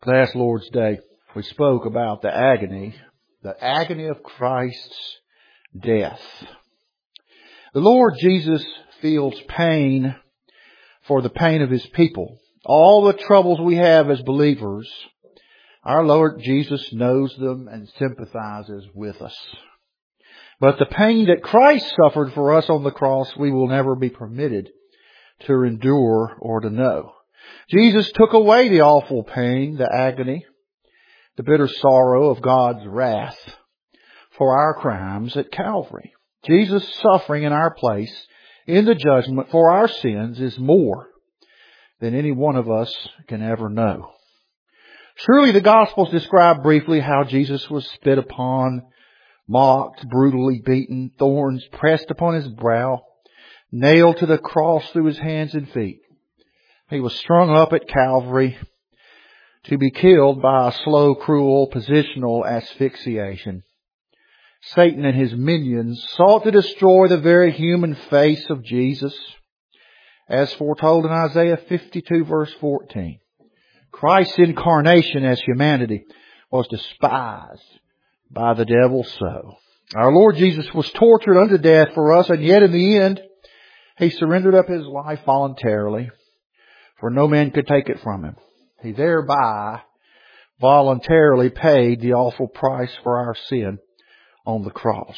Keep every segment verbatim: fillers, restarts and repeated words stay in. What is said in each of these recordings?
Last Lord's Day, we spoke about the agony, the agony of Christ's death. The Lord Jesus feels pain for the pain of His people. All the troubles we have as believers, our Lord Jesus knows them and sympathizes with us. But the pain that Christ suffered for us on the cross, we will never be permitted to endure or to know. Jesus took away the awful pain, the agony, the bitter sorrow of God's wrath for our crimes at Calvary. Jesus' suffering in our place in the judgment for our sins is more than any one of us can ever know. Surely the Gospels describe briefly how Jesus was spit upon, mocked, brutally beaten, thorns pressed upon His brow, nailed to the cross through His hands and feet. He was strung up at Calvary to be killed by a slow, cruel, positional asphyxiation. Satan and his minions sought to destroy the very human face of Jesus, as foretold in Isaiah fifty-two verse fourteen. Christ's incarnation as humanity was despised by the devil so. Our Lord Jesus was tortured unto death for us, and yet in the end, He surrendered up His life voluntarily, for no man could take it from Him. He thereby voluntarily paid the awful price for our sin on the cross.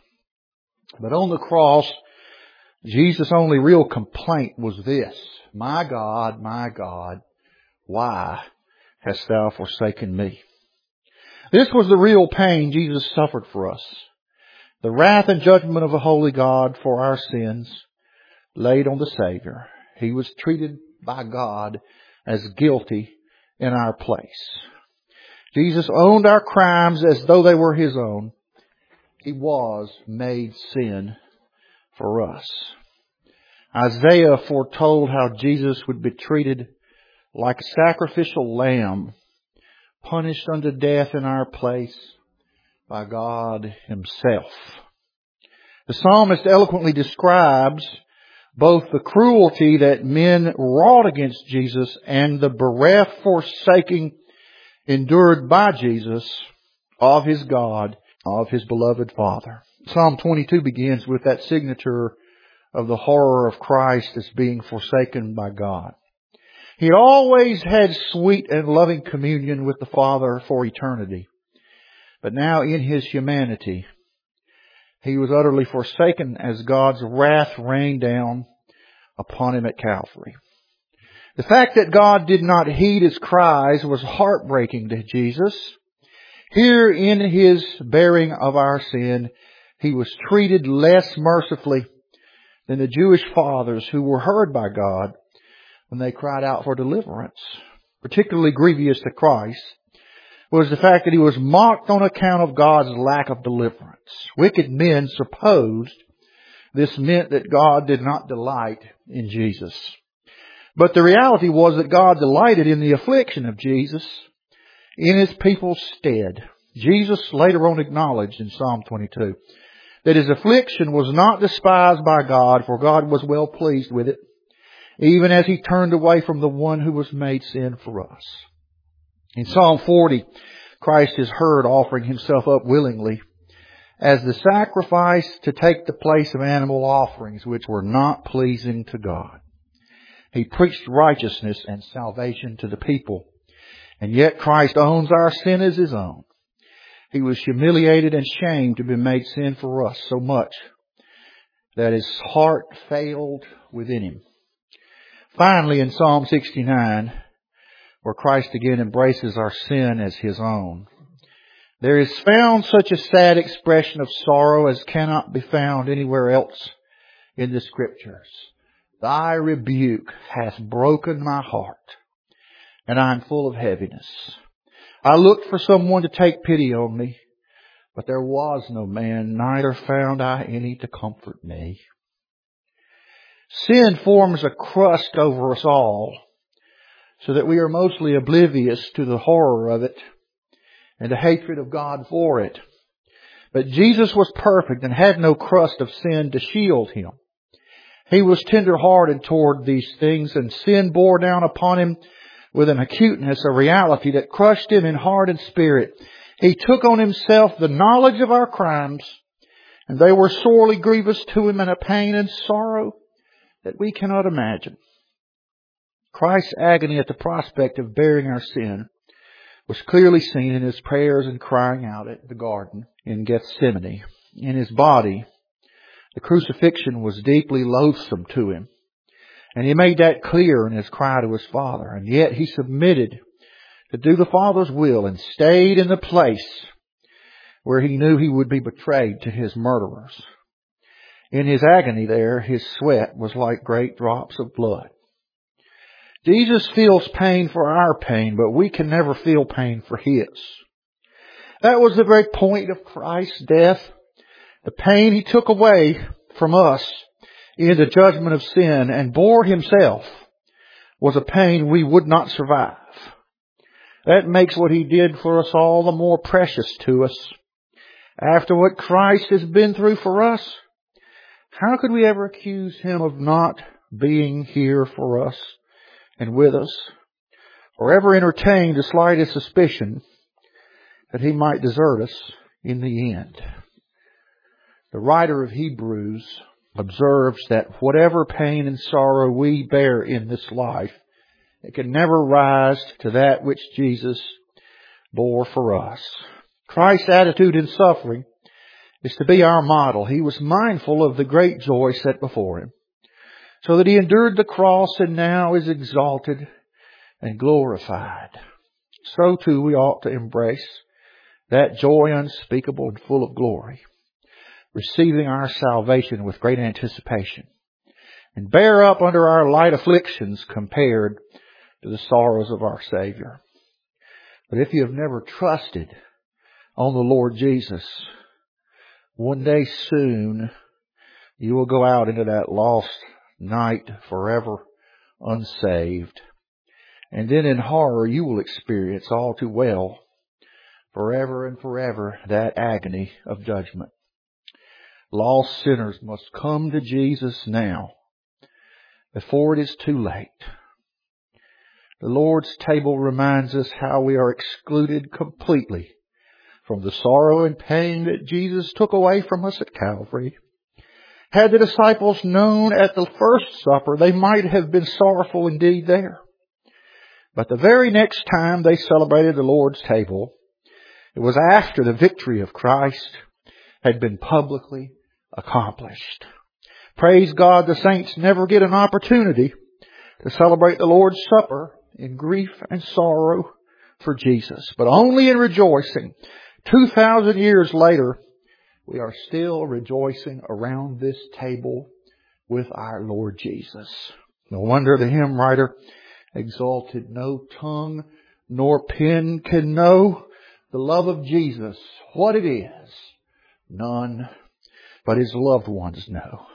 But on the cross, Jesus' only real complaint was this: My God, my God, why hast Thou forsaken me? This was the real pain Jesus suffered for us. The wrath and judgment of a holy God for our sins laid on the Savior. He was treated by God as guilty in our place. Jesus owned our crimes as though they were His own. He was made sin for us. Isaiah foretold how Jesus would be treated like a sacrificial lamb, punished unto death in our place by God Himself. The psalmist eloquently describes both the cruelty that men wrought against Jesus and the bereft forsaking endured by Jesus of His God, of His beloved Father. Psalm twenty-two begins with that signature of the horror of Christ as being forsaken by God. He always had sweet and loving communion with the Father for eternity. But now in His humanity, He was utterly forsaken as God's wrath rained down upon Him at Calvary. The fact that God did not heed His cries was heartbreaking to Jesus. Here in His bearing of our sin, He was treated less mercifully than the Jewish fathers who were heard by God when they cried out for deliverance. Particularly grievous to Christ was the fact that He was mocked on account of God's lack of deliverance. Wicked men supposed this meant that God did not delight in Jesus. But the reality was that God delighted in the affliction of Jesus in His people's stead. Jesus later on acknowledged in Psalm twenty-two that His affliction was not despised by God, for God was well pleased with it, even as He turned away from the one who was made sin for us. In Psalm forty, Christ is heard offering Himself up willingly as the sacrifice to take the place of animal offerings which were not pleasing to God. He preached righteousness and salvation to the people, and yet Christ owns our sin as His own. He was humiliated and shamed to be made sin for us so much that His heart failed within Him. Finally, in Psalm sixty-nine, where Christ again embraces our sin as His own, there is found such a sad expression of sorrow as cannot be found anywhere else in the Scriptures. Thy rebuke hath broken my heart, and I am full of heaviness. I looked for someone to take pity on me, but there was no man, neither found I any to comfort me. Sin forms a crust over us all, so that we are mostly oblivious to the horror of it and the hatred of God for it. But Jesus was perfect and had no crust of sin to shield Him. He was tender-hearted toward these things, and sin bore down upon Him with an acuteness, a reality that crushed him in heart and spirit. He took on himself the knowledge of our crimes, and they were sorely grievous to him, and a pain and sorrow that we cannot imagine. Christ's agony at the prospect of bearing our sin was clearly seen in his prayers and crying out at the garden in Gethsemane. In his body, the crucifixion was deeply loathsome to him. And he made that clear in his cry to his Father. And yet he submitted to do the Father's will and stayed in the place where he knew he would be betrayed to his murderers. In his agony there, his sweat was like great drops of blood. Jesus feels pain for our pain, but we can never feel pain for his. That was the very point of Christ's death. The pain he took away from us in the judgment of sin and bore himself was a pain we would not survive. That makes what he did for us all the more precious to us. After what Christ has been through for us, how could we ever accuse him of not being here for us and with us, or ever entertain the slightest suspicion that he might desert us in the end? The writer of Hebrews observes that whatever pain and sorrow we bear in this life, it can never rise to that which Jesus bore for us. Christ's attitude in suffering is to be our model. He was mindful of the great joy set before him, so that he endured the cross and now is exalted and glorified. So too we ought to embrace that joy unspeakable and full of glory, receiving our salvation with great anticipation, and bear up under our light afflictions compared to the sorrows of our Savior. But if you have never trusted on the Lord Jesus, one day soon you will go out into that lost night forever unsaved. And then in horror you will experience all too well, forever and forever, that agony of judgment. Lost sinners must come to Jesus now, before it is too late. The Lord's table reminds us how we are excluded completely from the sorrow and pain that Jesus took away from us at Calvary. Had the disciples known at the first supper, they might have been sorrowful indeed there. But the very next time they celebrated the Lord's table, it was after the victory of Christ had been publicly accomplished. Praise God, the saints never get an opportunity to celebrate the Lord's Supper in grief and sorrow for Jesus, but only in rejoicing. Two thousand years later, we are still rejoicing around this table with our Lord Jesus. No wonder the hymn writer exalted, "No tongue nor pen can know the love of Jesus. What it is, none but his loved ones know."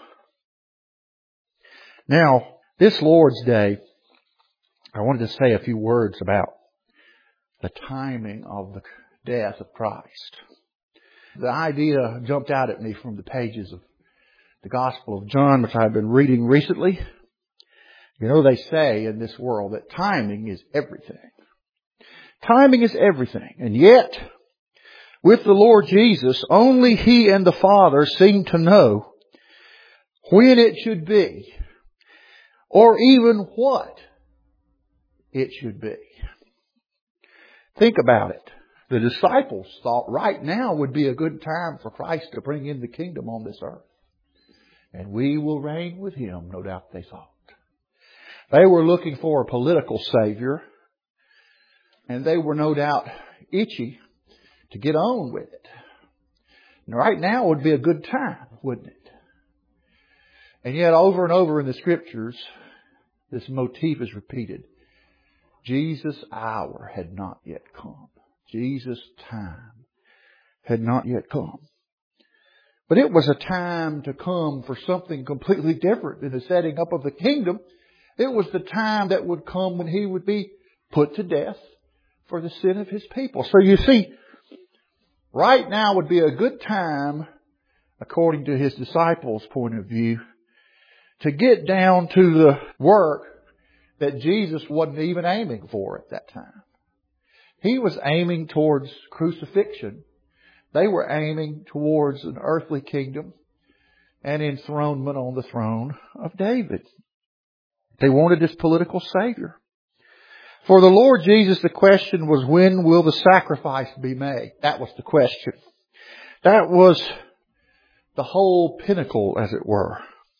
Now, this Lord's Day, I wanted to say a few words about the timing of the death of Christ. The idea jumped out at me from the pages of the Gospel of John, which I've been reading recently. You know, they say in this world that timing is everything. Timing is everything. And yet, with the Lord Jesus, only He and the Father seem to know when it should be, or even what it should be. Think about it. The disciples thought right now would be a good time for Christ to bring in the kingdom on this earth. And we will reign with Him, no doubt they thought. They were looking for a political savior, and they were no doubt itchy to get on with it. And right now would be a good time, wouldn't it? And yet over and over in the Scriptures, this motif is repeated. Jesus' hour had not yet come. Jesus' time had not yet come. But it was a time to come for something completely different than the setting up of the kingdom. It was the time that would come when He would be put to death for the sin of His people. So you see, right now would be a good time, according to His disciples' point of view, to get down to the work that Jesus wasn't even aiming for at that time. He was aiming towards crucifixion. They were aiming towards an earthly kingdom and enthronement on the throne of David. They wanted this political savior. For the Lord Jesus, the question was, when will the sacrifice be made? That was the question. That was the whole pinnacle, as it were,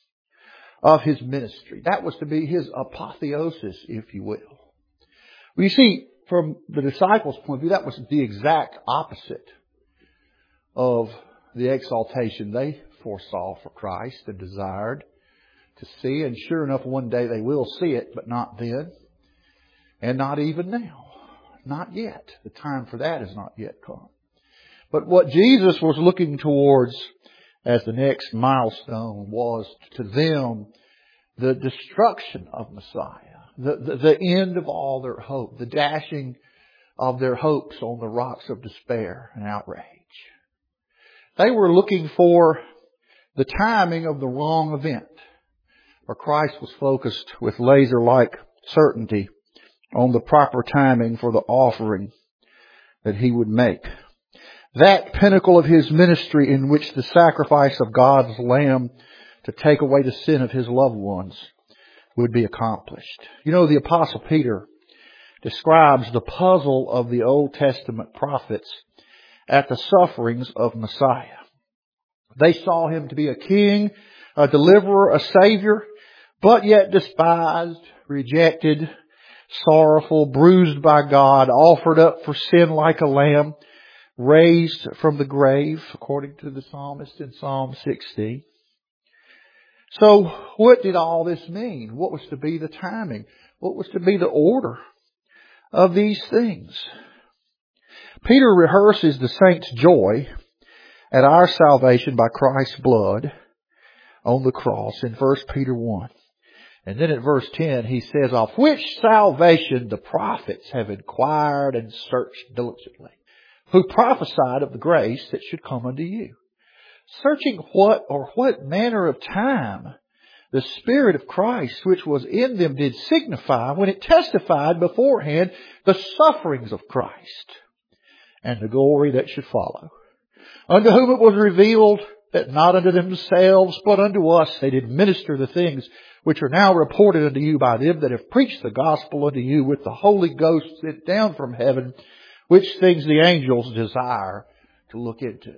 of His ministry. That was to be His apotheosis, if you will. Well, you see, from the disciples' point of view, that was the exact opposite of the exaltation they foresaw for Christ and desired to see. And sure enough, one day they will see it, but not then. And not even now. Not yet. The time for that has not yet come. But what Jesus was looking towards as the next milestone was to them the destruction of Messiah. The, the, the end of all their hope. The dashing of their hopes on the rocks of despair and outrage. They were looking for the timing of the wrong event. For Christ was focused with laser-like certainty on the proper timing for the offering that He would make. That pinnacle of His ministry in which the sacrifice of God's Lamb to take away the sin of His loved ones would be accomplished. You know, the Apostle Peter describes the puzzle of the Old Testament prophets at the sufferings of Messiah. They saw Him to be a king, a deliverer, a savior, but yet despised, rejected, sorrowful, bruised by God, offered up for sin like a lamb, raised from the grave, according to the psalmist in Psalm sixty. So what did all this mean? What was to be the timing? What was to be the order of these things? Peter rehearses the saints' joy at our salvation by Christ's blood on the cross in First Peter one. And then at verse ten he says, of which salvation the prophets have inquired and searched diligently, who prophesied of the grace that should come unto you. Searching what or what manner of time the Spirit of Christ which was in them did signify when it testified beforehand the sufferings of Christ and the glory that should follow. Unto whom it was revealed that not unto themselves but unto us they did minister the things which are now reported unto you by them that have preached the gospel unto you with the Holy Ghost sent down from heaven, which things the angels desire to look into.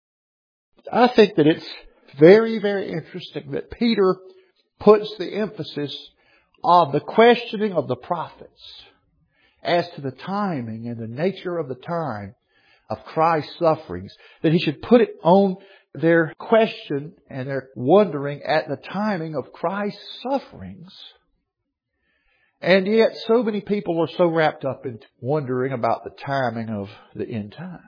I think that it's very, very interesting that Peter puts the emphasis on the questioning of the prophets as to the timing and the nature of the time of Christ's sufferings, that he should put it on their question and their wondering at the timing of Christ's sufferings. And yet so many people are so wrapped up in wondering about the timing of the end times.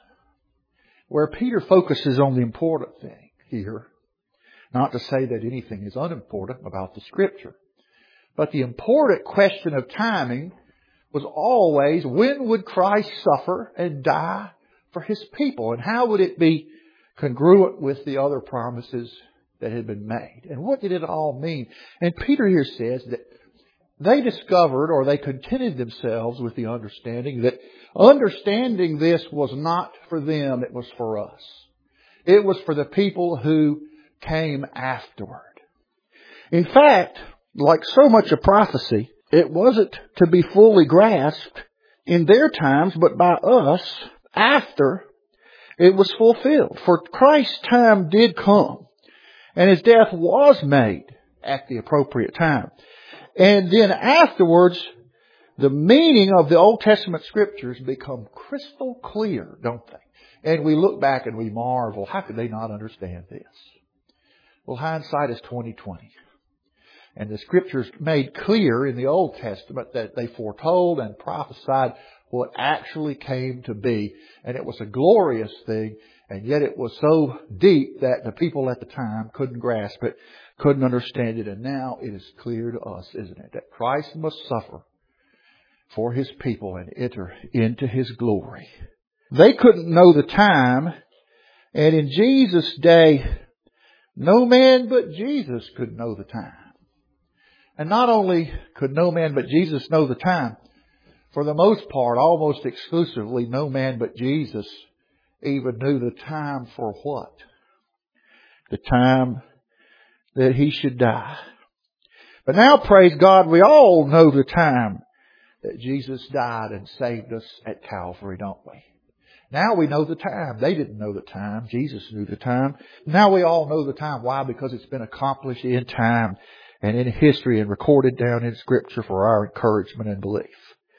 Where Peter focuses on the important thing here, not to say that anything is unimportant about the Scripture, but the important question of timing was always, when would Christ suffer and die for His people? And how would it be congruent with the other promises that had been made? And what did it all mean? And Peter here says that they discovered, or they contented themselves with the understanding that understanding this was not for them, it was for us. It was for the people who came afterward. In fact, like so much of prophecy, it wasn't to be fully grasped in their times, but by us after it was fulfilled. For Christ's time did come, and His death was made at the appropriate time. And then afterwards, the meaning of the Old Testament Scriptures become crystal clear, don't they? And we look back and we marvel, how could they not understand this? Well, hindsight is twenty twenty. And the Scriptures made clear in the Old Testament that they foretold and prophesied what actually came to be. And it was a glorious thing, and yet it was so deep that the people at the time couldn't grasp it, couldn't understand it. And now it is clear to us, isn't it, that Christ must suffer for His people and enter into His glory. They couldn't know the time, and in Jesus' day, no man but Jesus could know the time. And not only could no man but Jesus know the time, for the most part, almost exclusively, no man but Jesus even knew the time for what? The time that He should die. But now, praise God, we all know the time that Jesus died and saved us at Calvary, don't we? Now we know the time. They didn't know the time. Jesus knew the time. Now we all know the time. Why? Because it's been accomplished in time and in history and recorded down in Scripture for our encouragement and belief.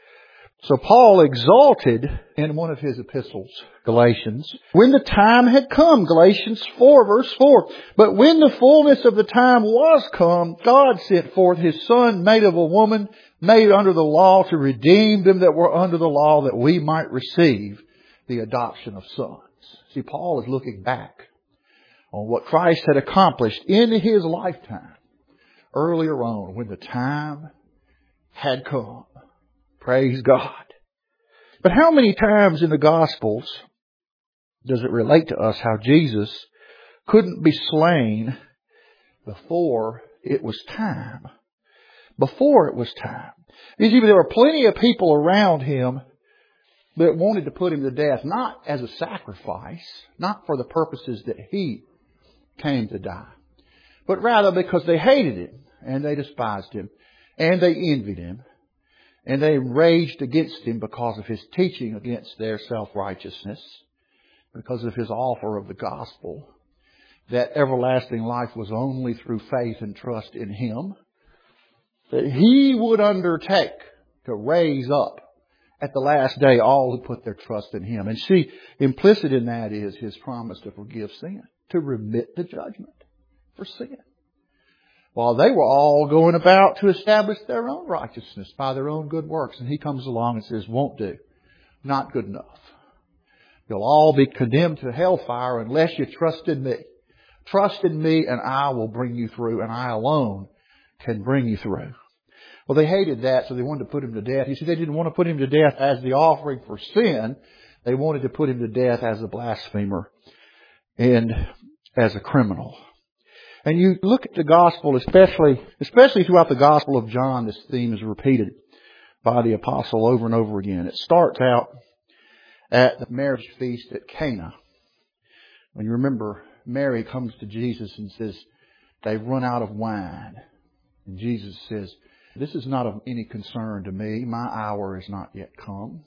So Paul exalted in one of his epistles, Galatians, when the time had come, Galatians four verse four, but when the fullness of the time was come, God sent forth His Son, made of a woman, made under the law, to redeem them that were under the law, that we might receive the adoption of sons. See, Paul is looking back on what Christ had accomplished in His lifetime earlier on when the time had come. Praise God. But how many times in the Gospels does it relate to us how Jesus couldn't be slain before it was time? Before it was time. You see, there were plenty of people around Him that wanted to put Him to death, not as a sacrifice, not for the purposes that He came to die, but rather because they hated Him and they despised Him and they envied Him. And they raged against Him because of His teaching against their self-righteousness, because of His offer of the gospel, that everlasting life was only through faith and trust in Him, that He would undertake to raise up at the last day all who put their trust in Him. And see, implicit in that is His promise to forgive sin, to remit the judgment for sin. While they were all going about to establish their own righteousness by their own good works. And He comes along and says, won't do. Not good enough. You'll all be condemned to hellfire unless you trust in Me. Trust in Me and I will bring you through, and I alone can bring you through. Well, they hated that, so they wanted to put Him to death. You see, they didn't want to put Him to death as the offering for sin. They wanted to put Him to death as a blasphemer and as a criminal. And you look at the gospel, especially, especially throughout the Gospel of John, this theme is repeated by the apostle over and over again. It starts out at the marriage feast at Cana. When you remember, Mary comes to Jesus and says, they've run out of wine. And Jesus says, this is not of any concern to me. My hour is not yet come.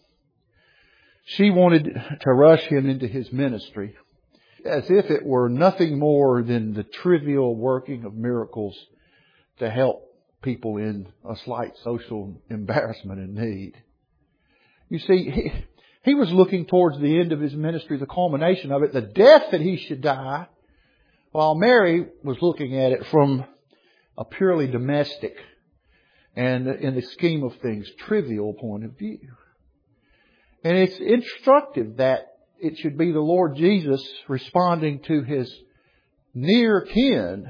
She wanted to rush Him into His ministry, as if it were nothing more than the trivial working of miracles to help people in a slight social embarrassment and need. You see, he, he was looking towards the end of His ministry, the culmination of it, the death that He should die, while Mary was looking at it from a purely domestic and, in the scheme of things, trivial point of view. And it's instructive that it should be the Lord Jesus responding to His near kin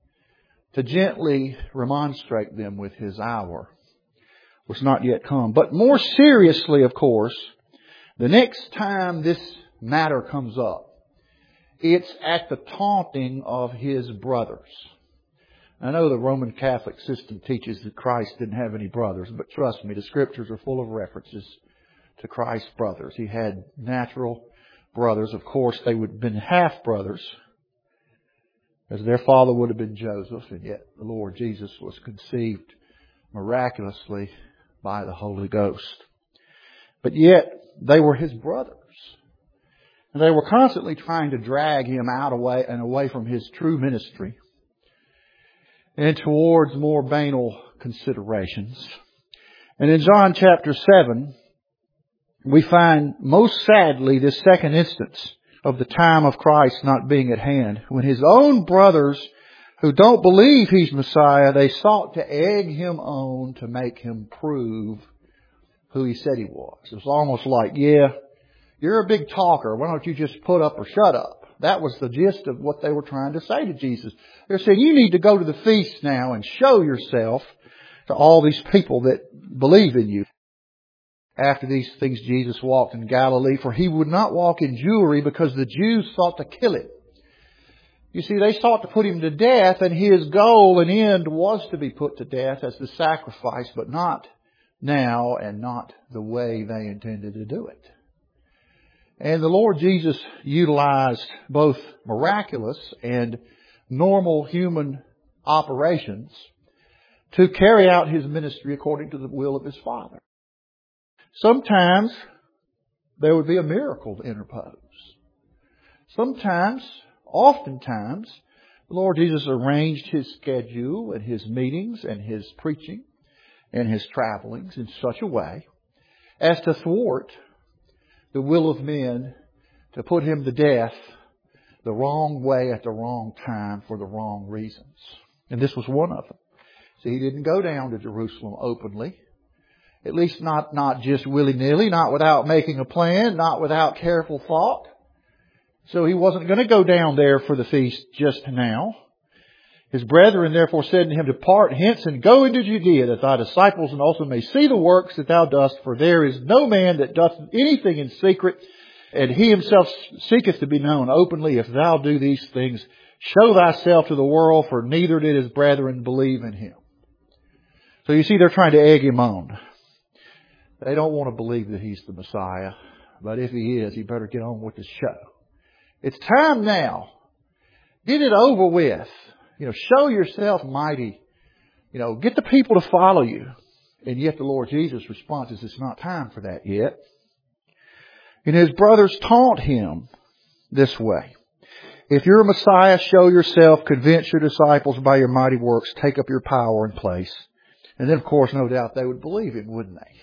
to gently remonstrate them with His hour was not yet come. But more seriously, of course, the next time this matter comes up, it's at the taunting of His brothers. I know the Roman Catholic system teaches that Christ didn't have any brothers, but trust me, the Scriptures are full of references to Christ's brothers. He had natural brothers. Of course, they would have been half-brothers, as their father would have been Joseph, and yet the Lord Jesus was conceived miraculously by the Holy Ghost. But yet, they were His brothers. And they were constantly trying to drag Him out away and away from His true ministry and towards more banal considerations. And in John chapter seven, we find most sadly this second instance of the time of Christ not being at hand, when His own brothers who don't believe He's Messiah, they sought to egg Him on to make Him prove who He said He was. It was almost like, yeah, you're a big talker. Why don't you just put up or shut up? That was the gist of what they were trying to say to Jesus. They're saying, you need to go to the feast now and show yourself to all these people that believe in you. After these things, Jesus walked in Galilee, for He would not walk in Jewry because the Jews sought to kill Him. You see, they sought to put Him to death, and His goal and end was to be put to death as the sacrifice, but not now and not the way they intended to do it. And the Lord Jesus utilized both miraculous and normal human operations to carry out His ministry according to the will of His Father. Sometimes there would be a miracle to interpose. Sometimes, oftentimes, the Lord Jesus arranged His schedule and His meetings and His preaching and His travelings in such a way as to thwart the will of men to put Him to death the wrong way at the wrong time for the wrong reasons. And this was one of them. See, He didn't go down to Jerusalem openly. At least not, not just willy-nilly, not without making a plan, not without careful thought. So He wasn't going to go down there for the feast just now. His brethren therefore said to Him, Depart hence and go into Judea, that Thy disciples and also may see the works that Thou dost. For there is no man that doth anything in secret, and he himself seeketh to be known openly. If Thou do these things, show Thyself to the world, for neither did His brethren believe in Him. So you see, they're trying to egg Him on. They don't want to believe that He's the Messiah. But if He is, He better get on with the show. It's time now. Get it over with. You know, show yourself mighty. You know, get the people to follow you. And yet the Lord Jesus' response is, it's not time for that yet. And His brothers taunt Him this way. If you're a Messiah, show yourself, convince your disciples by your mighty works, take up your power and place. And then, of course, no doubt they would believe Him, wouldn't they?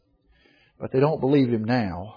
But they don't believe Him now.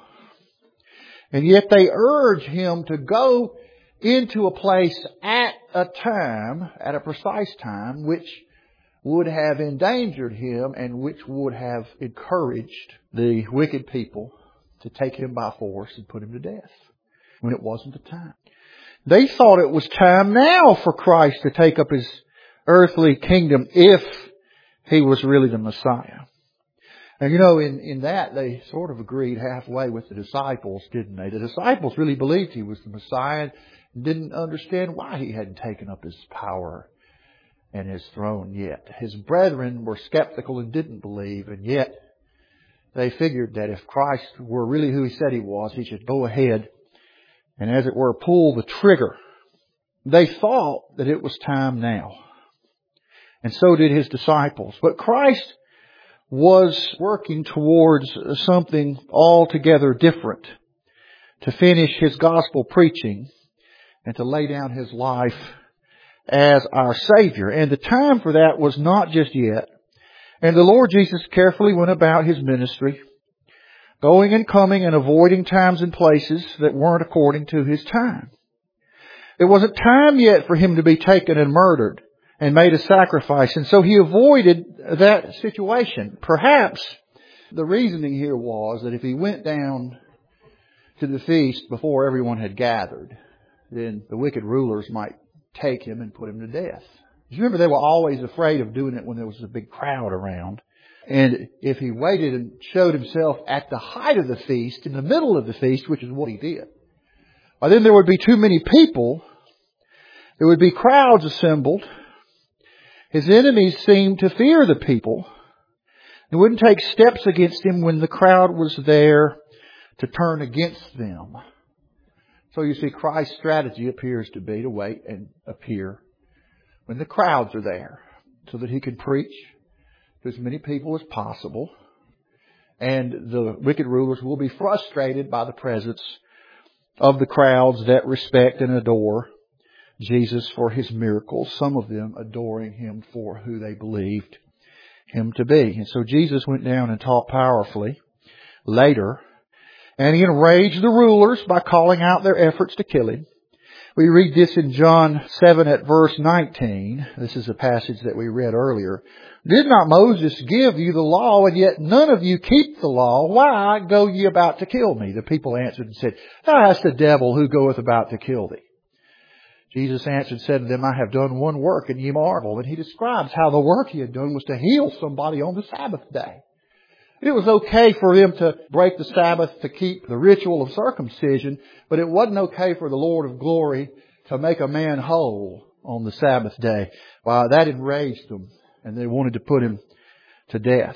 And yet they urge Him to go into a place at a time, at a precise time, which would have endangered Him and which would have encouraged the wicked people to take Him by force and put Him to death when it wasn't the time. They thought it was time now for Christ to take up His earthly kingdom if He was really the Messiah. And you know, in, in that, they sort of agreed halfway with the disciples, didn't they? The disciples really believed He was the Messiah and didn't understand why He hadn't taken up His power and His throne yet. His brethren were skeptical and didn't believe, and yet they figured that if Christ were really who He said He was, He should go ahead and, as it were, pull the trigger. They thought that it was time now. And so did His disciples. But Christ was working towards something altogether different. To finish His gospel preaching and to lay down His life as our Savior. And the time for that was not just yet. And the Lord Jesus carefully went about His ministry, going and coming and avoiding times and places that weren't according to His time. It wasn't time yet for Him to be taken and murdered and made a sacrifice. And so He avoided that situation. Perhaps the reasoning here was that if He went down to the feast before everyone had gathered, then the wicked rulers might take Him and put Him to death. You remember, they were always afraid of doing it when there was a big crowd around. And if He waited and showed Himself at the height of the feast, in the middle of the feast, which is what He did, well, then there would be too many people. There would be crowds assembled. His enemies seemed to fear the people. They wouldn't take steps against Him when the crowd was there to turn against them. So you see, Christ's strategy appears to be to wait and appear when the crowds are there, so that He can preach to as many people as possible. And the wicked rulers will be frustrated by the presence of the crowds that respect and adore Jesus for His miracles, some of them adoring Him for who they believed Him to be. And so Jesus went down and taught powerfully later, and He enraged the rulers by calling out their efforts to kill Him. We read this in John seven at verse nineteen. This is a passage that we read earlier. Did not Moses give you the law, and yet none of you keep the law? Why go ye about to kill me? The people answered and said, Thou hast the devil who goeth about to kill thee. Jesus answered and said to them, I have done one work, and ye marvel. And He describes how the work He had done was to heal somebody on the Sabbath day. It was okay for them to break the Sabbath to keep the ritual of circumcision, but it wasn't okay for the Lord of glory to make a man whole on the Sabbath day. Well, that enraged them, and they wanted to put him to death.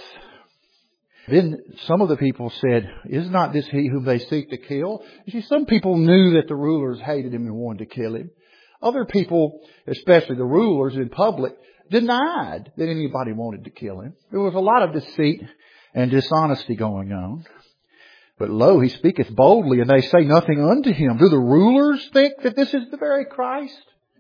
Then some of the people said, is not this he whom they seek to kill? You see, some people knew that the rulers hated him and wanted to kill him. Other people, especially the rulers in public, denied that anybody wanted to kill him. There was a lot of deceit and dishonesty going on. But lo, he speaketh boldly, and they say nothing unto him. Do the rulers think that this is the very Christ?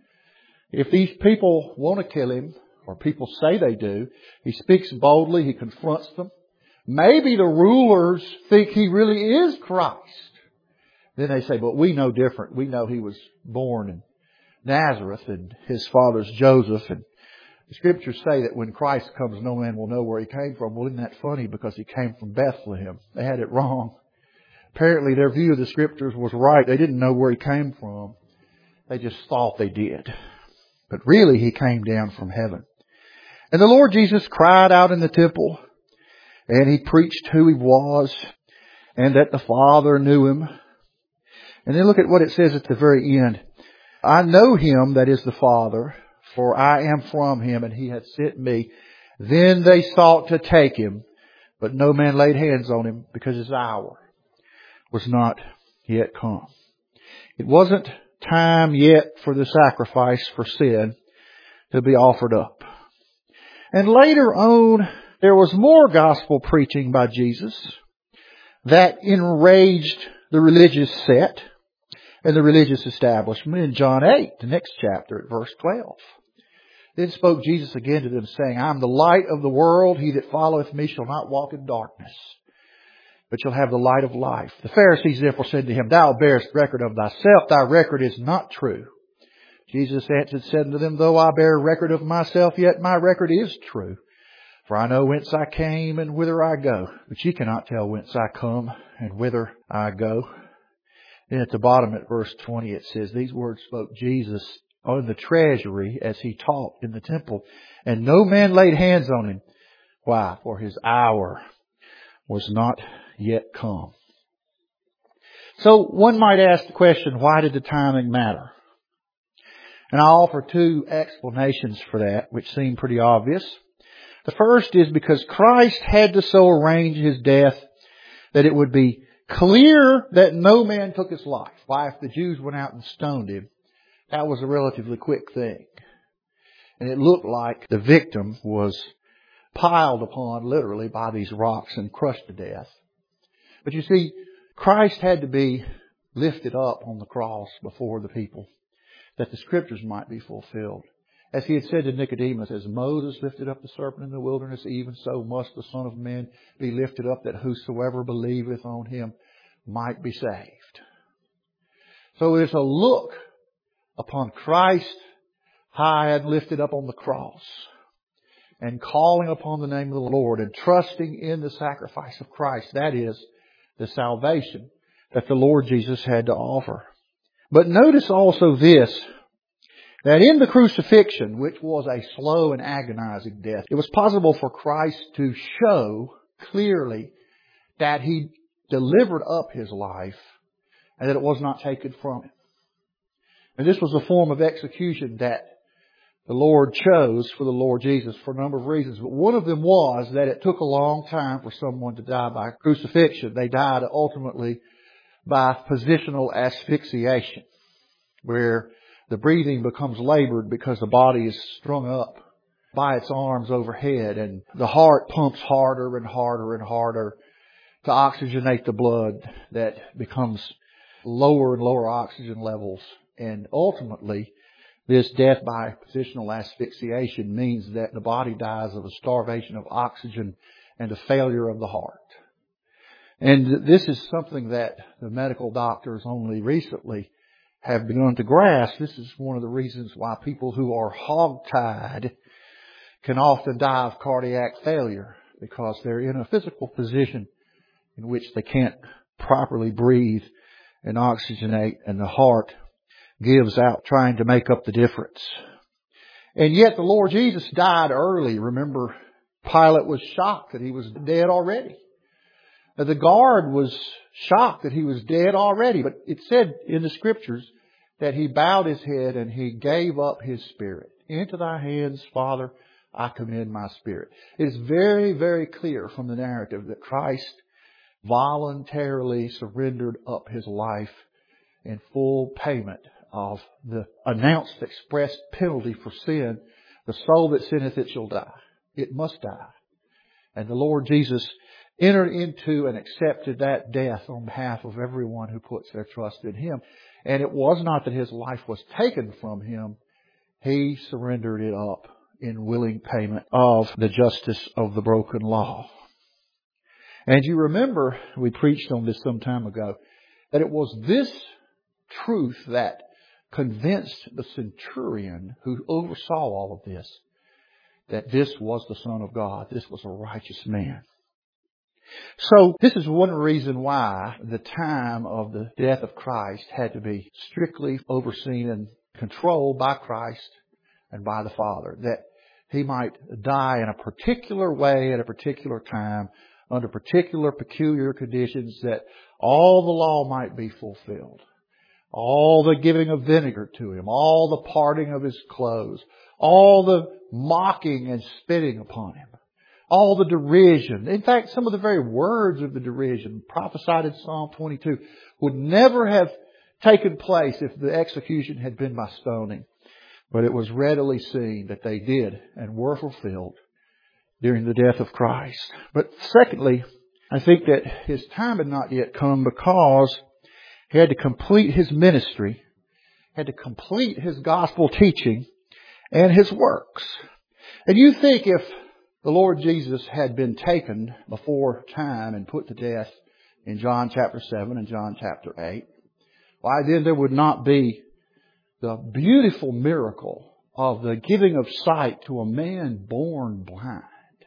If these people want to kill him, or people say they do, he speaks boldly, he confronts them. Maybe the rulers think he really is Christ. Then they say, but we know different. We know he was born in Nazareth and his father's Joseph. And the scriptures say that when Christ comes, no man will know where he came from. Well, isn't that funny? Because he came from Bethlehem. They had it wrong. Apparently their view of the scriptures was right. They didn't know where he came from. They just thought they did. But really he came down from heaven. And the Lord Jesus cried out in the temple, and he preached who he was, and that the Father knew him. And then look at what it says at the very end. I know him that is the Father, for I am from him, and he hath sent me. Then they sought to take him, but no man laid hands on him, because his hour was not yet come. It wasn't time yet for the sacrifice for sin to be offered up. And later on, there was more gospel preaching by Jesus that enraged the religious set and the religious establishment in John eight, the next chapter at verse twelve. Then spoke Jesus again to them, saying, I am the light of the world. He that followeth me shall not walk in darkness, but shall have the light of life. The Pharisees therefore said to him, Thou bearest record of thyself. Thy record is not true. Jesus answered, said unto them, Though I bear record of myself, yet my record is true. For I know whence I came and whither I go. But ye cannot tell whence I come and whither I go. Then at the bottom at verse twenty it says, These words spoke Jesus on the treasury as he taught in the temple. And no man laid hands on him. Why? For his hour was not yet come. So one might ask the question, why did the timing matter? And I offer two explanations for that, which seem pretty obvious. The first is because Christ had to so arrange his death that it would be clear that no man took his life. Why, if the Jews went out and stoned him, that was a relatively quick thing. And it looked like the victim was piled upon literally by these rocks and crushed to death. But you see, Christ had to be lifted up on the cross before the people, that the scriptures might be fulfilled. As he had said to Nicodemus, as Moses lifted up the serpent in the wilderness, even so must the Son of Man be lifted up, that whosoever believeth on him might be saved. So it's a look upon Christ high and lifted up on the cross, and calling upon the name of the Lord and trusting in the sacrifice of Christ. That is the salvation that the Lord Jesus had to offer. But notice also this, that in the crucifixion, which was a slow and agonizing death, it was possible for Christ to show clearly that he delivered up his life and that it was not taken from him. And this was a form of execution that the Lord chose for the Lord Jesus for a number of reasons. But one of them was that it took a long time for someone to die by crucifixion. They died ultimately by positional asphyxiation, where the breathing becomes labored because the body is strung up by its arms overhead, and the heart pumps harder and harder and harder to oxygenate the blood that becomes lower and lower oxygen levels. And ultimately, this death by positional asphyxiation means that the body dies of a starvation of oxygen and a failure of the heart. And this is something that the medical doctors only recently have begun to grasp. This is one of the reasons why people who are hogtied can often die of cardiac failure, because they're in a physical position in which they can't properly breathe and oxygenate, and the heart gives out trying to make up the difference. And yet the Lord Jesus died early. Remember, Pilate was shocked that he was dead already. The guard was shocked that he was dead already. But it said in the scriptures that He bowed His head and He gave up His spirit. Into Thy hands, Father, I commend my spirit. It is very, very clear from the narrative that Christ voluntarily surrendered up His life in full payment of the announced expressed penalty for sin. The soul that sinneth, it shall die. It must die. And the Lord Jesus entered into and accepted that death on behalf of everyone who puts their trust in Him. And it was not that His life was taken from Him. He surrendered it up in willing payment of the justice of the broken law. And you remember, we preached on this some time ago, that it was this truth that convinced the centurion who oversaw all of this, that this was the Son of God. This was a righteous man. So this is one reason why the time of the death of Christ had to be strictly overseen and controlled by Christ and by the Father, that He might die in a particular way at a particular time under particular peculiar conditions, that all the law might be fulfilled. All the giving of vinegar to Him, all the parting of His clothes, all the mocking and spitting upon Him, all the derision. In fact, some of the very words of the derision prophesied in Psalm twenty-two would never have taken place if the execution had been by stoning. But it was readily seen that they did and were fulfilled during the death of Christ. But secondly, I think that His time had not yet come because He had to complete His ministry, had to complete His gospel teaching and His works. And you think if the Lord Jesus had been taken before time and put to death in John chapter seven and John chapter eight, why then there would not be the beautiful miracle of the giving of sight to a man born blind,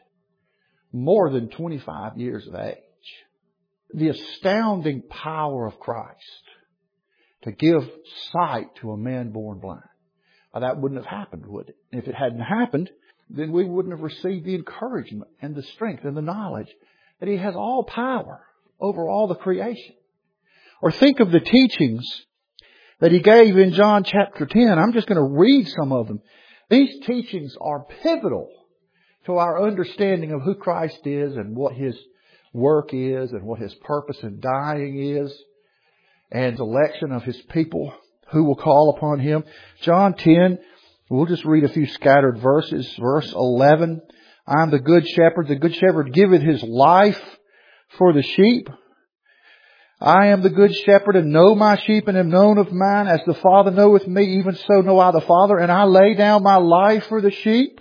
more than twenty-five years of age. The astounding power of Christ to give sight to a man born blind. Now, that wouldn't have happened, would it? If it hadn't happened, then we wouldn't have received the encouragement and the strength and the knowledge that He has all power over all the creation. Or think of the teachings that He gave in John chapter ten. I'm just going to read some of them. These teachings are pivotal to our understanding of who Christ is and what His work is and what His purpose in dying is, and election of His people who will call upon Him. John ten, we'll just read a few scattered verses. Verse eleven, I am the good shepherd. The good shepherd giveth his life for the sheep. I am the good shepherd and know my sheep and am known of mine. As the Father knoweth me, even so know I the Father. And I lay down my life for the sheep.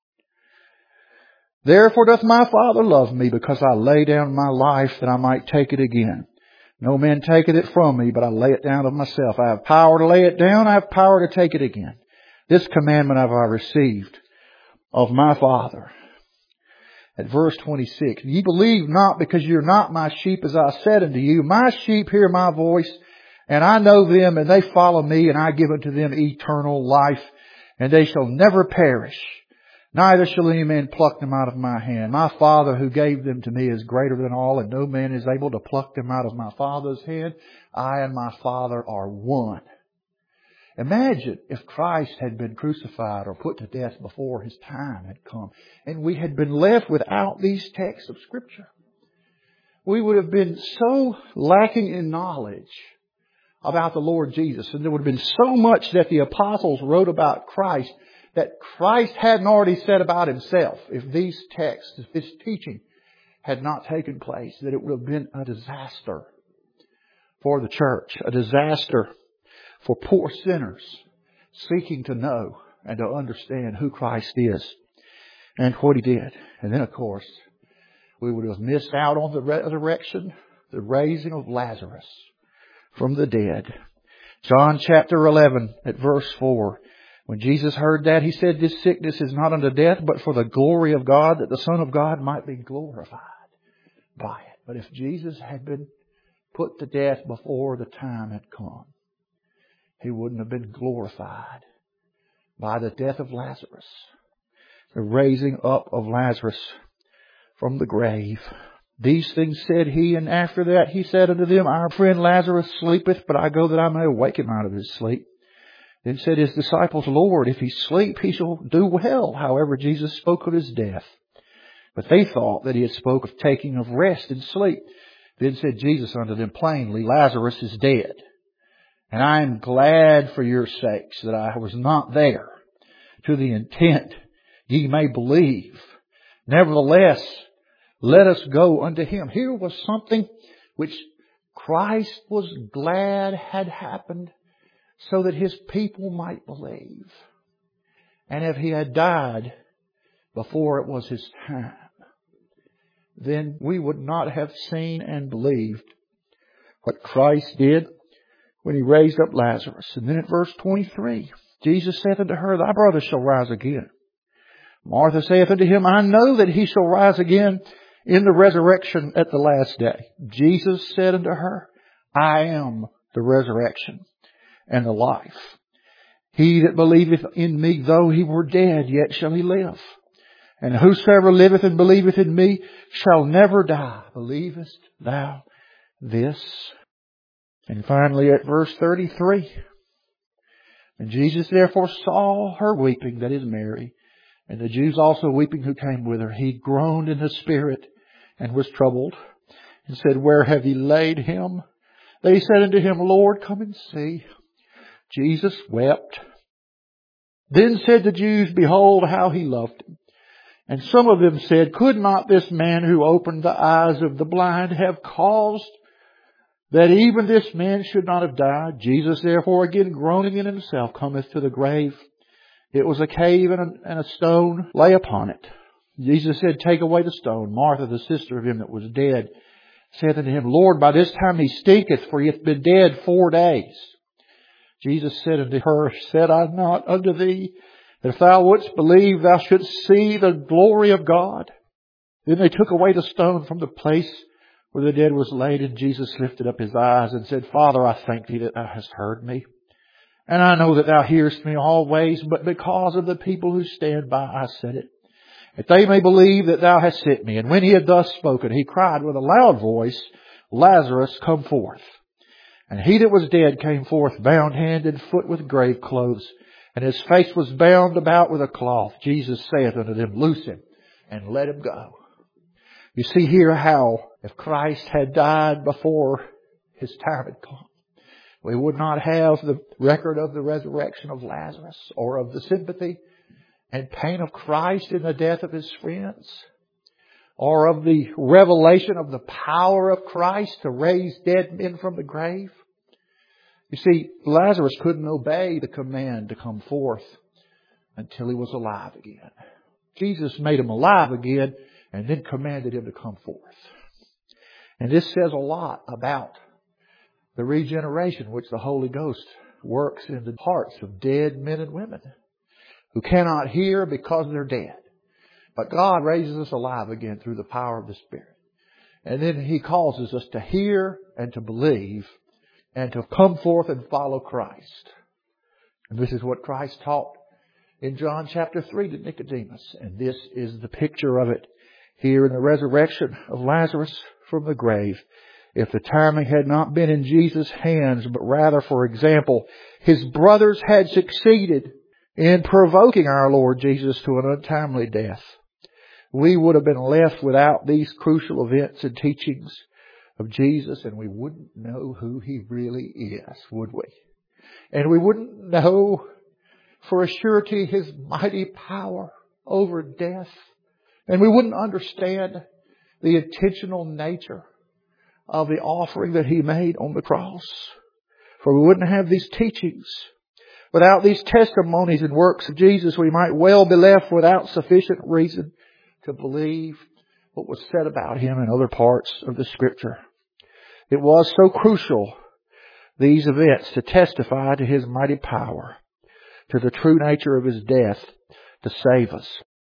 Therefore doth my Father love me, because I lay down my life that I might take it again. No man taketh it from me, but I lay it down of myself. I have power to lay it down. I have power to take it again. This commandment have I received of my Father. At verse twenty-six, ye believe not because you're not my sheep, as I said unto you. My sheep hear my voice, and I know them, and they follow me, and I give unto them eternal life, and they shall never perish. Neither shall any man pluck them out of my hand. My Father who gave them to me is greater than all, and no man is able to pluck them out of my Father's hand. I and my Father are one. Imagine if Christ had been crucified or put to death before His time had come, and we had been left without these texts of Scripture. We would have been so lacking in knowledge about the Lord Jesus, and there would have been so much that the apostles wrote about Christ that Christ hadn't already said about Himself. If these texts, if this teaching had not taken place, that it would have been a disaster for the church, a disaster for poor sinners seeking to know and to understand who Christ is and what He did. And then, of course, we would have missed out on the resurrection, the raising of Lazarus from the dead. John chapter eleven at verse four. When Jesus heard that, He said, this sickness is not unto death, but for the glory of God, that the Son of God might be glorified by it. But if Jesus had been put to death before the time had come, He wouldn't have been glorified by the death of Lazarus, the raising up of Lazarus from the grave. These things said he, and after that he said unto them, Our friend Lazarus sleepeth, but I go that I may awake him out of his sleep. Then said his disciples, Lord, if he sleep, he shall do well. However, Jesus spoke of his death. But they thought that he had spoke of taking of rest and sleep. Then said Jesus unto them plainly, Lazarus is dead. And I am glad for your sakes that I was not there, to the intent ye may believe. Nevertheless, let us go unto him. Here was something which Christ was glad had happened so that his people might believe. And if he had died before it was his time, then we would not have seen and believed what Christ did when he raised up Lazarus. And then at verse twenty-three, Jesus saith unto her, Thy brother shall rise again. Martha saith unto him, I know that he shall rise again in the resurrection at the last day. Jesus said unto her, I am the resurrection and the life. He that believeth in me, though he were dead, yet shall he live. And whosoever liveth and believeth in me shall never die. Believest thou this? And finally at verse thirty-three, And Jesus therefore saw her weeping, that is Mary, and the Jews also weeping who came with her. He groaned in the spirit and was troubled, and said, Where have ye laid him? They said unto him, Lord, come and see. Jesus wept. Then said the Jews, Behold how he loved him. And some of them said, Could not this man who opened the eyes of the blind have caused that even this man should not have died? Jesus therefore, again groaning in himself, cometh to the grave. It was a cave, and a, and a stone lay upon it. Jesus said, Take away the stone. Martha, the sister of him that was dead, saith unto him, Lord, by this time he stinketh, for he hath been dead four days. Jesus said unto her, Said I not unto thee, that if thou wouldst believe, thou shouldst see the glory of God? Then they took away the stone from the place where the dead was laid, and Jesus lifted up his eyes and said, Father, I thank thee that thou hast heard me. And I know that thou hearest me always, but because of the people who stand by, I said it, that they may believe that thou hast sent me. And when he had thus spoken, he cried with a loud voice, Lazarus, come forth. And he that was dead came forth, bound hand and foot with grave clothes, and his face was bound about with a cloth. Jesus saith unto them, Loose him, and let him go. You see here how, if Christ had died before his time had come, we would not have the record of the resurrection of Lazarus, or of the sympathy and pain of Christ in the death of his friends, or of the revelation of the power of Christ to raise dead men from the grave. You see, Lazarus couldn't obey the command to come forth until he was alive again. Jesus made him alive again and then commanded him to come forth. And this says a lot about the regeneration which the Holy Ghost works in the hearts of dead men and women who cannot hear because they're dead. But God raises us alive again through the power of the Spirit. And then He causes us to hear and to believe and to come forth and follow Christ. And this is what Christ taught in John chapter three to Nicodemus. And this is the picture of it here in the resurrection of Lazarus from the grave. If the timing had not been in Jesus' hands, but rather, for example, His brothers had succeeded in provoking our Lord Jesus to an untimely death, we would have been left without these crucial events and teachings of Jesus, and we wouldn't know who He really is, would we? And we wouldn't know for a surety His mighty power over death. And we wouldn't understand the intentional nature of the offering that He made on the cross. For we wouldn't have these teachings. Without these testimonies and works of Jesus, we might well be left without sufficient reason to believe what was said about Him in other parts of the Scripture. It was so crucial, these events, to testify to His mighty power, to the true nature of His death to save us.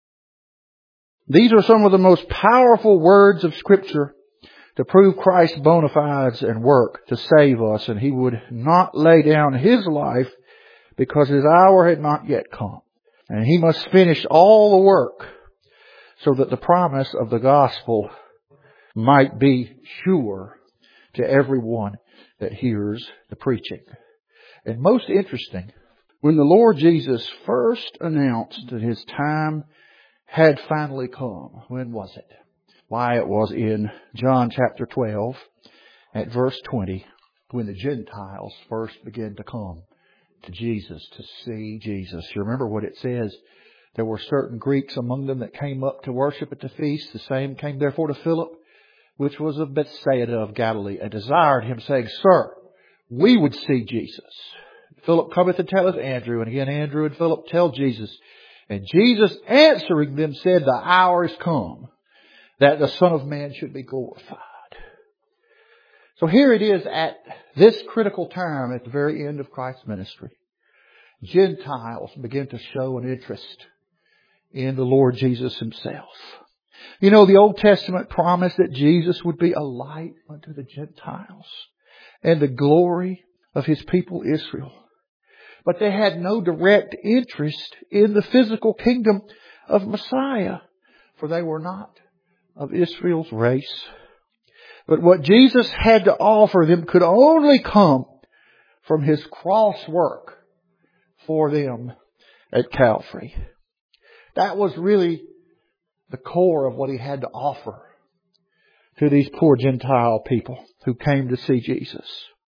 These are some of the most powerful words of Scripture to prove Christ's bona fides and work to save us, and He would not lay down His life because His hour had not yet come. And He must finish all the work so that the promise of the gospel might be sure to everyone that hears the preaching. And most interesting, when the Lord Jesus first announced that His time had finally come, when was it? Why, it was in John chapter twelve at verse twenty, when the Gentiles first began to come to Jesus to see Jesus. You remember what it says? There were certain Greeks among them that came up to worship at the feast. The same came therefore to Philip, which was of Bethsaida of Galilee, and desired him, saying, Sir, we would see Jesus. Philip cometh and telleth Andrew, and again Andrew and Philip tell Jesus. And Jesus answering them said, The hour is come that the Son of Man should be glorified. So here it is at this critical time at the very end of Christ's ministry. Gentiles begin to show an interest in the Lord Jesus Himself. You know, the Old Testament promised that Jesus would be a light unto the Gentiles and the glory of His people Israel. But they had no direct interest in the physical kingdom of Messiah, for they were not of Israel's race. But what Jesus had to offer them could only come from His cross work for them at Calvary. That was really the core of what He had to offer to these poor Gentile people who came to see Jesus.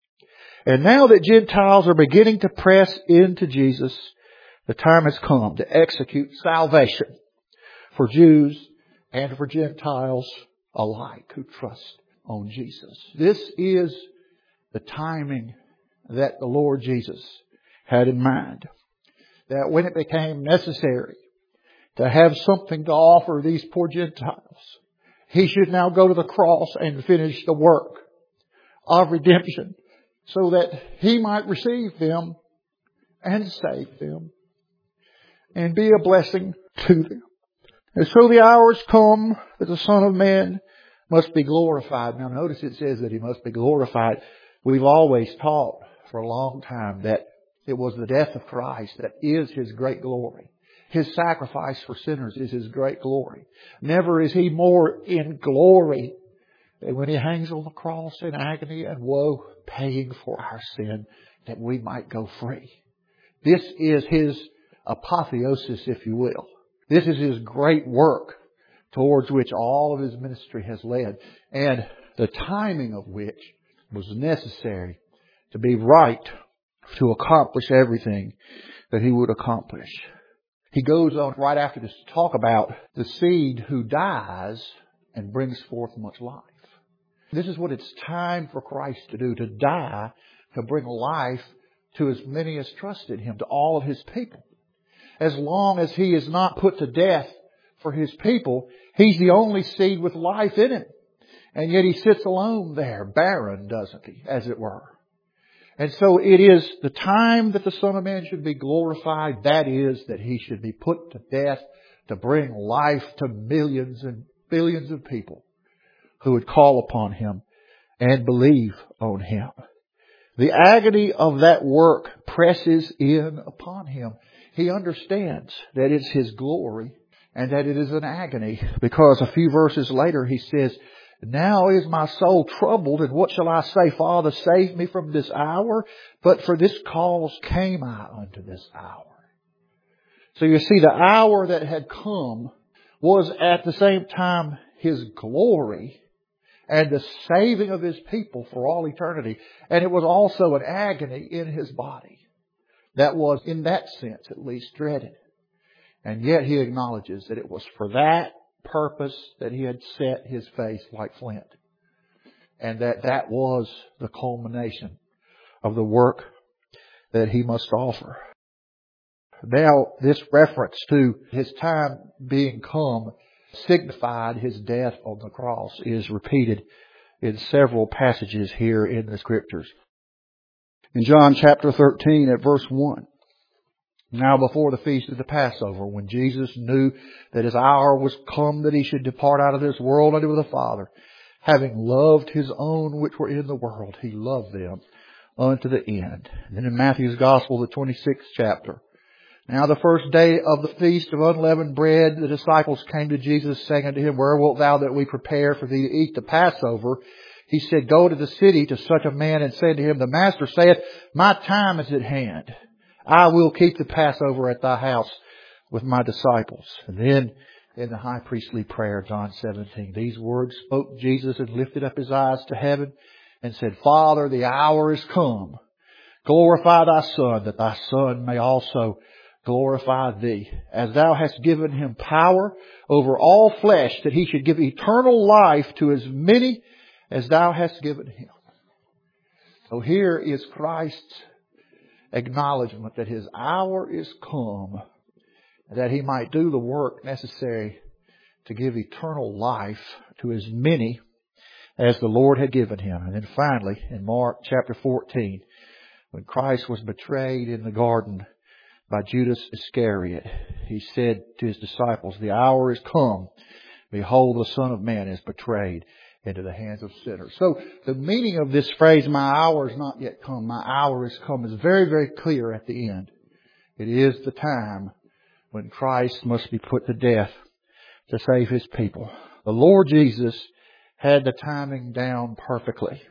And now that Gentiles are beginning to press into Jesus, the time has come to execute salvation for Jews and for Gentiles alike who trust on Jesus. This is the timing that the Lord Jesus had in mind. That when it became necessary to have something to offer these poor Gentiles, He should now go to the cross and finish the work of redemption so that He might receive them and save them and be a blessing to them. And so the hour has come that the Son of Man must be glorified. Now notice it says that He must be glorified. We've always taught for a long time that it was the death of Christ that is His great glory. His sacrifice for sinners is His great glory. Never is He more in glory than when He hangs on the cross in agony and woe, paying for our sin that we might go free. This is His apotheosis, if you will. This is His great work towards which all of His ministry has led, and the timing of which was necessary to be right to accomplish everything that He would accomplish. He goes on right after this to talk about the seed who dies and brings forth much life. This is what it's time for Christ to do, to die, to bring life to as many as trust in Him, to all of His people. As long as He is not put to death for His people, He's the only seed with life in Him. And yet He sits alone there, barren, doesn't He, as it were. And so it is the time that the Son of Man should be glorified. That is, that He should be put to death to bring life to millions and billions of people who would call upon Him and believe on Him. The agony of that work presses in upon Him. He understands that it's His glory and that it is an agony, because a few verses later He says, Now is my soul troubled, and what shall I say? Father, save me from this hour. But for this cause came I unto this hour. So you see, the hour that had come was at the same time His glory and the saving of His people for all eternity. And it was also an agony in His body that was, in that sense at least, dreaded. And yet He acknowledges that it was for that purpose that He had set His face like flint. And that that was the culmination of the work that He must offer. Now, this reference to His time being come signified His death on the cross is repeated in several passages here in the Scriptures. In John chapter thirteen at verse one, Now before the feast of the Passover, when Jesus knew that His hour was come that He should depart out of this world unto the Father, having loved His own which were in the world, He loved them unto the end. And then in Matthew's Gospel, the twenty-sixth chapter, Now the first day of the feast of unleavened bread, the disciples came to Jesus, saying unto him, Where wilt thou that we prepare for thee to eat the Passover? He said, Go to the city to such a man, and say to him, The Master saith, My time is at hand. I will keep the Passover at thy house with my disciples. And then in the high priestly prayer, John seventeen, these words spoke Jesus and lifted up his eyes to heaven and said, Father, the hour is come. Glorify thy Son, that thy Son may also glorify thee, as thou hast given him power over all flesh, that he should give eternal life to as many as thou hast given him. So here is Christ's acknowledgement that his hour is come, that he might do the work necessary to give eternal life to as many as the Lord had given him. And then finally, in Mark chapter fourteen, when Christ was betrayed in the garden by Judas Iscariot, he said to his disciples, The hour is come. Behold, the Son of Man is betrayed into the hands of sinners. So the meaning of this phrase, my hour is not yet come, my hour is come, is very, very clear at the end. It is the time when Christ must be put to death to save his people. The Lord Jesus had the timing down perfectly.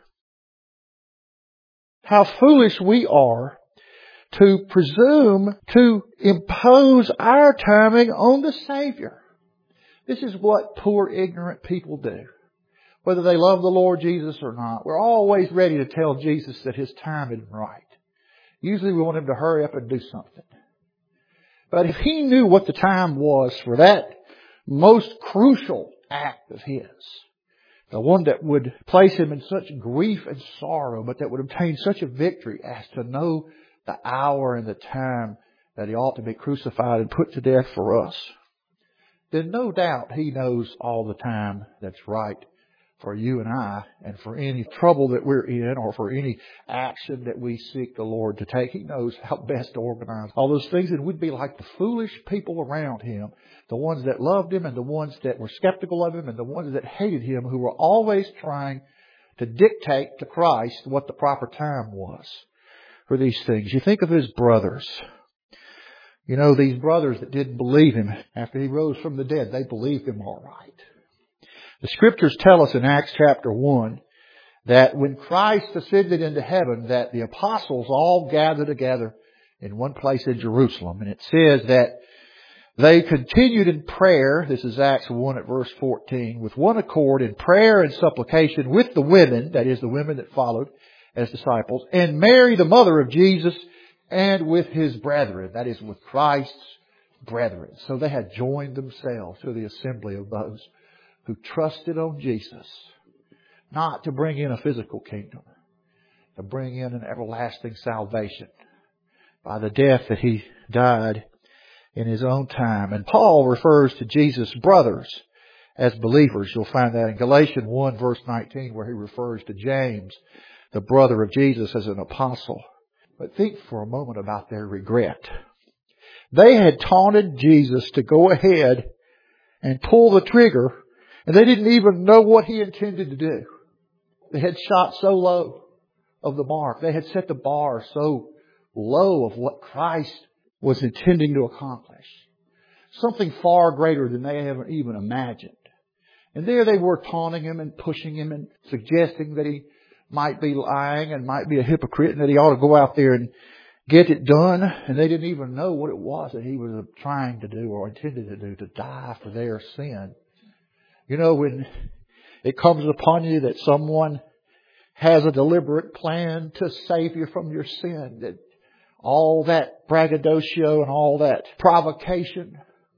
How foolish we are to presume to impose our timing on the Savior. This is what poor ignorant people do. Whether they love the Lord Jesus or not, we're always ready to tell Jesus that his time isn't right. Usually we want him to hurry up and do something. But if he knew what the time was for that most crucial act of his, the one that would place him in such grief and sorrow, but that would obtain such a victory as to know the hour and the time that he ought to be crucified and put to death for us, then no doubt he knows all the time that's right for you and I, and for any trouble that we're in, or for any action that we seek the Lord to take. He knows how best to organize all those things, and we'd be like the foolish people around him, the ones that loved him and the ones that were skeptical of him and the ones that hated him, who were always trying to dictate to Christ what the proper time was for these things. You think of his brothers. You know, these brothers that didn't believe him after he rose from the dead, they believed him all right. The Scriptures tell us in Acts chapter one that when Christ ascended into heaven, that the apostles all gathered together in one place in Jerusalem. And it says that they continued in prayer, this is Acts one at verse fourteen, with one accord in prayer and supplication with the women, that is the women that followed as disciples, and Mary the mother of Jesus, and with his brethren, that is with Christ's brethren. So they had joined themselves to the assembly of those who trusted on Jesus, not to bring in a physical kingdom, to bring in an everlasting salvation by the death that he died in his own time. And Paul refers to Jesus' brothers as believers. You'll find that in Galatians one verse nineteen, where he refers to James, the brother of Jesus, as an apostle. But think for a moment about their regret. They had taunted Jesus to go ahead and pull the trigger, and they didn't even know what he intended to do. They had shot so low of the mark. They had set the bar so low of what Christ was intending to accomplish. Something far greater than they ever even imagined. And there they were, taunting him and pushing him and suggesting that he might be lying and might be a hypocrite and that he ought to go out there and get it done. And they didn't even know what it was that he was trying to do or intended to do, to die for their sin. You know, when it comes upon you that someone has a deliberate plan to save you from your sin, that all that braggadocio and all that provocation,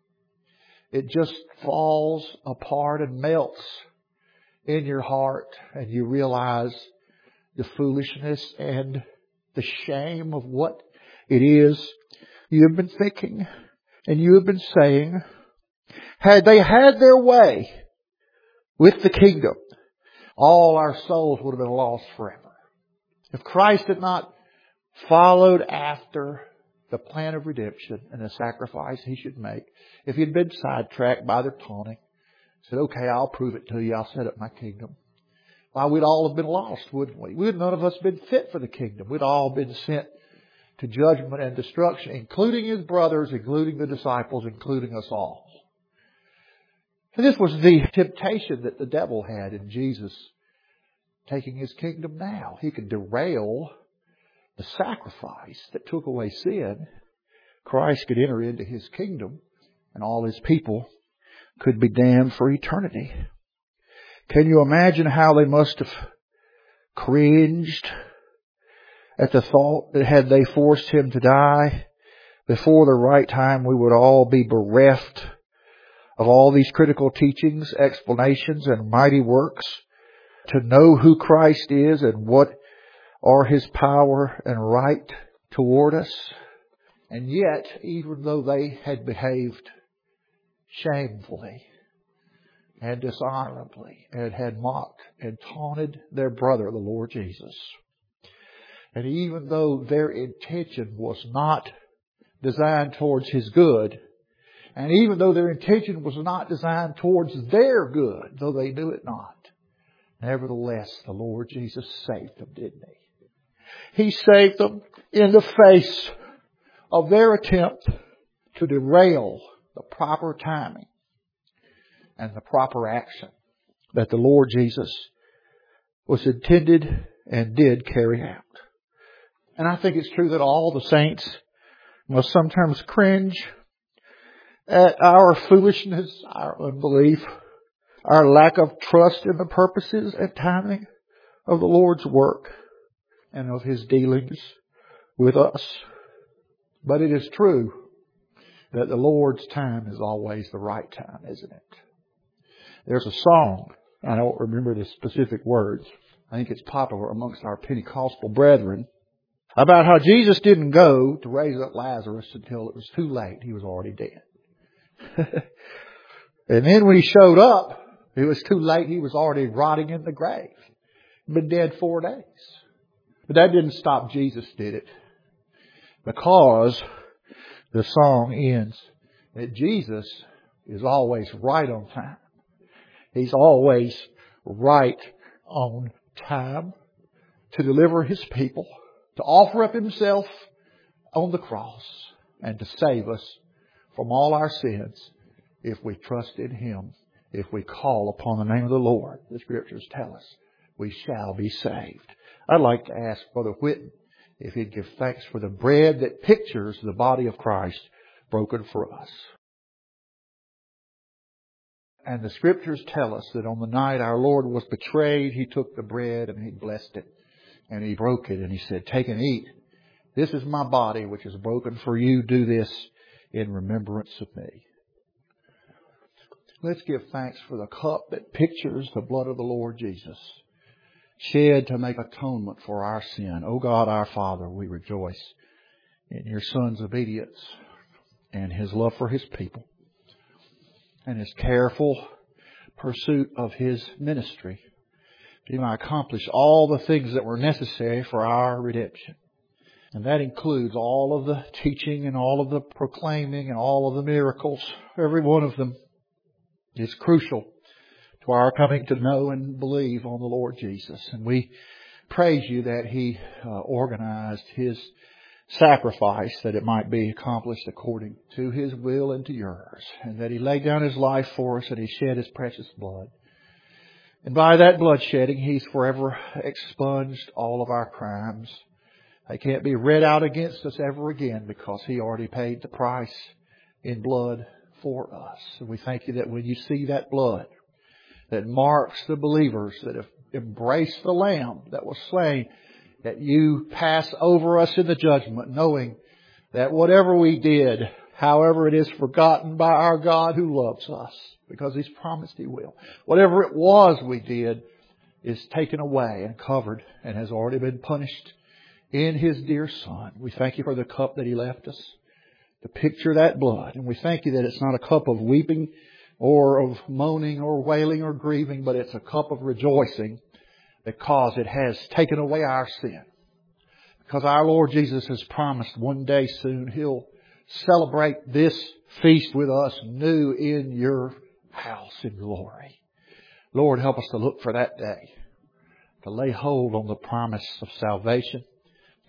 it just falls apart and melts in your heart, and you realize the foolishness and the shame of what it is you have been thinking and you have been saying. Had they had their way with the kingdom, all our souls would have been lost forever. If Christ had not followed after the plan of redemption and the sacrifice he should make, if he had been sidetracked by their taunting, said, okay, I'll prove it to you, I'll set up my kingdom, why, we'd all have been lost, wouldn't we? We'd none of us been fit for the kingdom. We'd all been sent to judgment and destruction, including His brothers, including the disciples, including us all. And this was the temptation that the devil had in Jesus taking His kingdom now. He could derail the sacrifice that took away sin. Christ could enter into His kingdom and all His people could be damned for eternity. Can you imagine how they must have cringed at the thought that had they forced Him to die before the right time, we would all be bereft of all these critical teachings, explanations, and mighty works to know who Christ is and what are His power and right toward us. And yet, even though they had behaved shamefully and dishonorably and had mocked and taunted their brother, the Lord Jesus, and even though their intention was not designed towards His good, and even though their intention was not designed towards their good, though they knew it not, nevertheless, the Lord Jesus saved them, didn't He? He saved them in the face of their attempt to derail the proper timing and the proper action that the Lord Jesus was intended and did carry out. And I think it's true that all the saints must sometimes cringe at our foolishness, our unbelief, our lack of trust in the purposes and timing of the Lord's work and of His dealings with us. But it is true that the Lord's time is always the right time, isn't it? There's a song, I don't remember the specific words, I think it's popular amongst our Pentecostal brethren, about how Jesus didn't go to raise up Lazarus until it was too late. He was already dead. And then when He showed up, it was too late. He was already rotting in the grave. He'd been dead four days. But that didn't stop Jesus, did it? Because the song ends that Jesus is always right on time. He's always right on time to deliver His people, to offer up Himself on the cross, and to save us from all our sins if we trust in Him, if we call upon the name of the Lord. The Scriptures tell us we shall be saved. I'd like to ask Brother Whitten if he'd give thanks for the bread that pictures the body of Christ broken for us. And the Scriptures tell us that on the night our Lord was betrayed, He took the bread and He blessed it and He broke it and He said, "Take and eat. This is my body which is broken for you. Do this in remembrance of me." Let's give thanks for the cup that pictures the blood of the Lord Jesus, shed to make atonement for our sin. O God, our Father, we rejoice in Your Son's obedience and His love for His people and His careful pursuit of His ministry. He might accomplish all the things that were necessary for our redemption. And that includes all of the teaching and all of the proclaiming and all of the miracles. Every one of them is crucial to our coming to know and believe on the Lord Jesus. And we praise You that He uh, organized His sacrifice that it might be accomplished according to His will and to Yours. And that He laid down His life for us and He shed His precious blood. And by that blood shedding, He's forever expunged all of our crimes. They can't be read out against us ever again because He already paid the price in blood for us. And we thank You that when You see that blood that marks the believers that have embraced the Lamb that was slain, that You pass over us in the judgment, knowing that whatever we did, however it is forgotten by our God who loves us, because He's promised He will. Whatever it was we did is taken away and covered and has already been punished in His dear Son. We thank You for the cup that He left us to picture that blood. And we thank You that it's not a cup of weeping or of moaning or wailing or grieving, but it's a cup of rejoicing because it has taken away our sin. Because our Lord Jesus has promised one day soon He'll celebrate this feast with us new in Your house in glory. Lord, help us to look for that day, to lay hold on the promise of salvation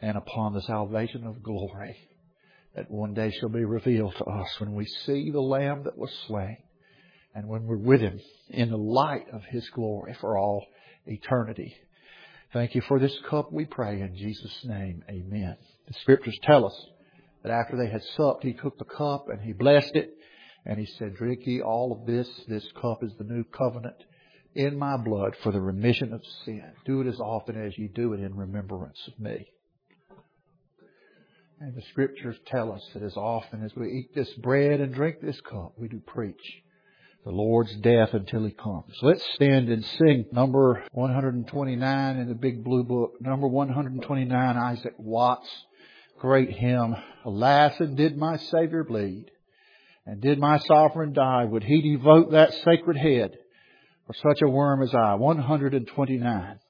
and upon the salvation of glory that one day shall be revealed to us when we see the Lamb that was slain and when we're with Him in the light of His glory for all eternity. Thank you for this cup, we pray in Jesus' name. Amen. The Scriptures tell us that after they had supped, He took the cup and He blessed it. And He said, drink ye all of this. This cup is the new covenant in my blood for the remission of sin. Do it as often as you do it in remembrance of me. And the Scriptures tell us that as often as we eat this bread and drink this cup, we do preach the Lord's death until He comes. Let's stand and sing number one twenty-nine in the Big Blue Book. Number one twenty-nine, Isaac Watts' great hymn, Alas, and did my Savior bleed? And did my sovereign die? Would He devote that sacred head for such a worm as I? one twenty-nine.